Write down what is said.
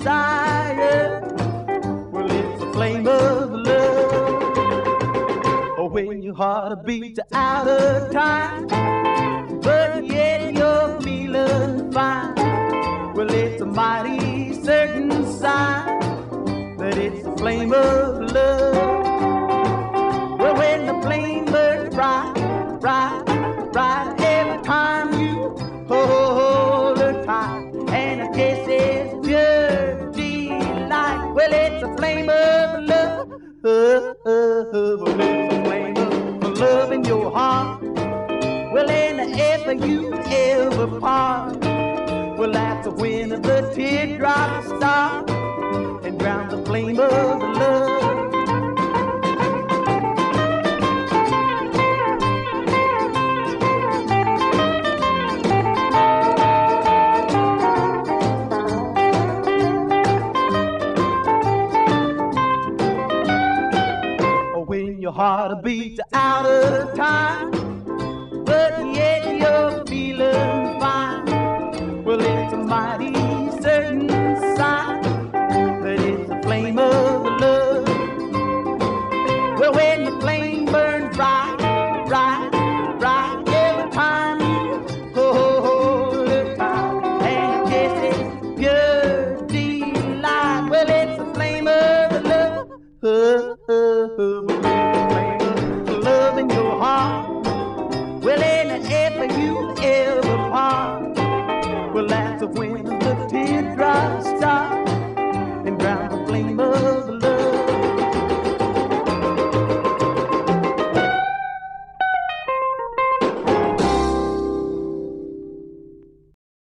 desire. Well, it's a flame of love. Oh, when your heart beats out of time, but yet you're feeling fine. Well, it's a mighty certain sign that it's a flame of love. Well, when the flame burns bright, bright, bright, every time you hold her tight, and a kiss is pure delight. Well, it's a flame of love. Well, it's a flame of love in your heart. Well, and ever you ever part. Well, that's when the teardrops start and drown the flame of love. When your heart beats out of